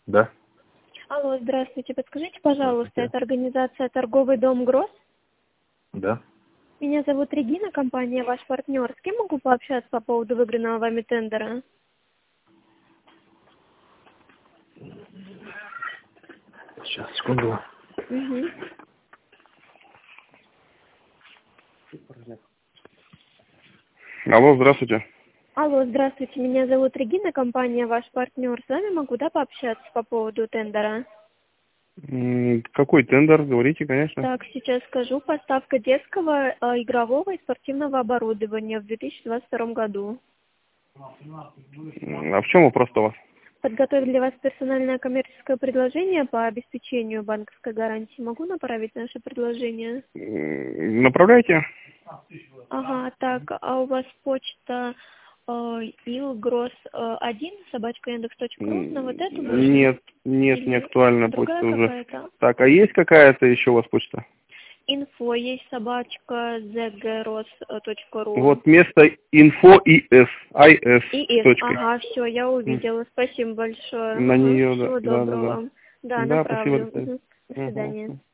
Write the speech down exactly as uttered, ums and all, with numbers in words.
Да. Алло, здравствуйте. Подскажите, пожалуйста, Здравствуйте. это организация «Торговый дом Гросс»? Да. Меня зовут Регина, компания «Ваш партнер». С кем могу пообщаться по поводу выигранного вами тендера? Сейчас, секунду. Угу. Алло, здравствуйте. Алло, здравствуйте. Меня зовут Регина, компания «Ваш партнер». С вами могу, да, пообщаться по поводу тендера? М, Какой тендер? Говорите, конечно. Так, сейчас скажу. Поставка детского, э, игрового и спортивного оборудования в две тысячи двадцать втором году. М, А в чем вопрос-то у вас? Подготовить для вас персональное коммерческое предложение по обеспечению банковской гарантии. Могу направить наше предложение? М, Направляйте? Ага, так, а у вас почта э, ilgros один собачка яндекс точка ру на вот эту М, можно? Нет, нет, не Или актуальна другая почта уже. какая-то? Так, а есть какая-то еще у вас почта? Инфо есть собачка zgros точка ру. Вот место инфо и с, ай эс И с из, точкой. ага, все, я М, увидела. Спасибо большое. На Ага, нее, да, всего да, да, доброго да. вам. Да, Да, спасибо, до направлю. свидания. Мгм. До свидания. Мгм.